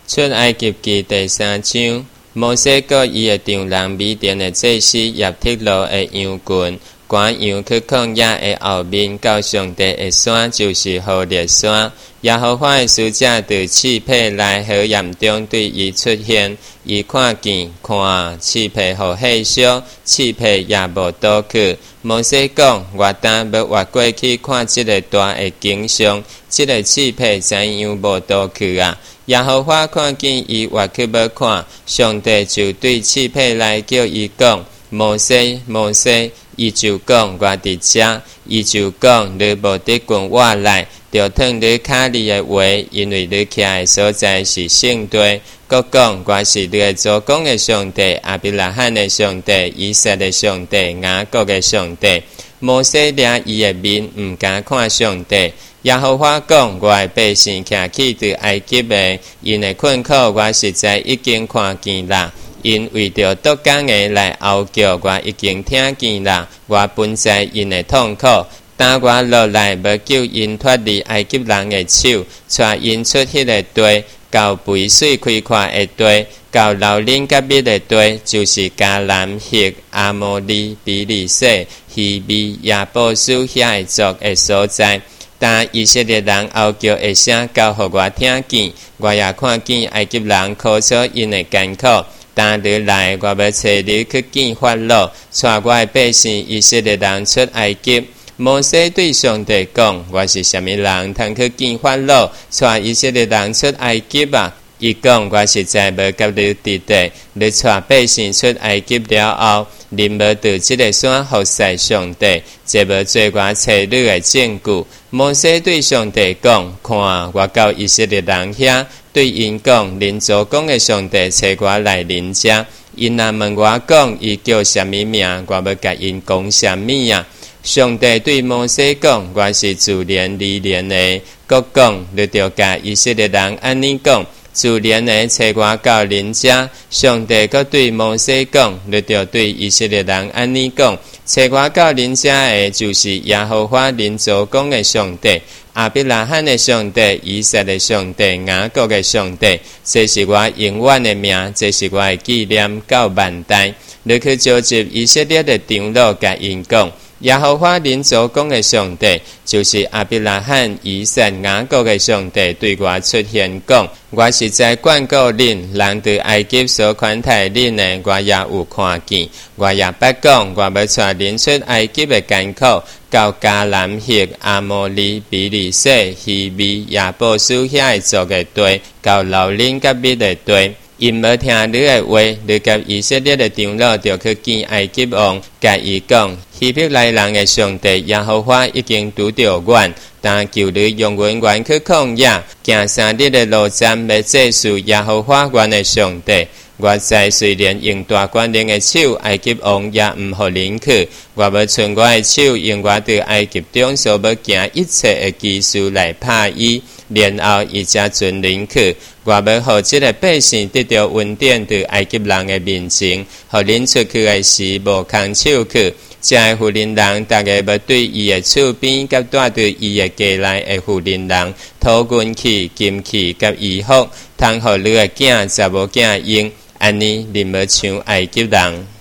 出埃及記第3章，摩西佮伊的長人米甸的祭司葉忒羅的羊群，趕羊去曠野的後面，到上帝的山，就是何烈山。耶和華的使者在刺配來火焰中對伊出現，伊看見，看刺配互火燒，刺配也無倒去。摩西講：我當要活過去看這個大的景象，這個刺配怎樣無倒去啊？耶和華看見伊活去要看，上帝就對刺配來叫伊講：摩西，摩西。伊就講：我佇遮。伊就講：你無得跟我來，就褪你骹裡的話，因為你徛的所在是聖地。閣講：我是你的祖公的上帝，亞伯拉罕的上帝，以撒的上帝，雅各的上帝。摩西掠伊的面，毋敢看上帝。耶和華講：我的百姓徛去佇埃及的，因的困苦，我實在已經看見啦。因為着獨工的來拗叫，我已經聽見啦。我本在因的痛苦，但我落來要救因脫離埃及人的手，帶因出迄個地，到肥水開闊的地，到流奶甲蜜的地，就是迦南、赫、阿摩利、比利洗、希米、亞布斯遐的族的所在。但以色列人拗叫的聲，交互我聽見，我也看見埃及人苦楚因的艱苦。但你來，我要找你去見法老，帶我的百姓以色列人出埃及。摩西對上帝講：我是什麼人，通去見法老，帶以色列人出埃及啊？伊講：我實在無甲你佇地，你帶百姓出埃及了後，你無對這個山服侍上帝，這無做我找你的證據。摩西對上帝講：看，我到以色列人遐。對因講：恁祖公的上帝找我來恁遮，因若問我講伊叫什麼名，我要甲因講什麼啊？上帝對摩西講：我是自憐離憐的。閣講：你著甲以色列人安尼講，自憐的找我到恁遮。上帝閣對摩西講：你著對以色列人安尼講，找我到恁遮的，就是耶和華恁祖公的上帝。亞伯拉罕的上帝，以撒的上帝，雅各的上帝，這是我永遠的名，這是我的紀念到萬代。你去召集以色列的長老，甲因講：耶和華恁祖公的上帝，就是亞伯拉罕、以撒、雅各的上帝，對我出現講：我是在眷顧恁，人在埃及所款待恁的，我也有看見。我也捌講：我要帶恁出埃及的艱苦。到迦南、赫、阿摩利、比利洗、希米、亞布斯遐的族的地，到流奶甲蜜的地。因無聽你的話，你甲以色列的長老就去見埃及王，甲伊講：希伯來人的上帝耶和華已經拄着阮，但求你用阮遠去曠野，行3日的路站，要祭祀耶和華阮的上帝。我知雖然用大權力的手，埃及王也毋互恁去。我要伸我的手，用我對埃及中所要行一切的技術來拍伊，然後伊才准恁去。我要互這個百姓得到恩典，對埃及人的面前，互恁出去的時無空手去。這個婦人人，大家要對伊的厝邊，甲帶對伊的家內的婦人人，討銀器、金器甲衣服，通互你的囝、查某囝用。安尼，恁要像埃及人。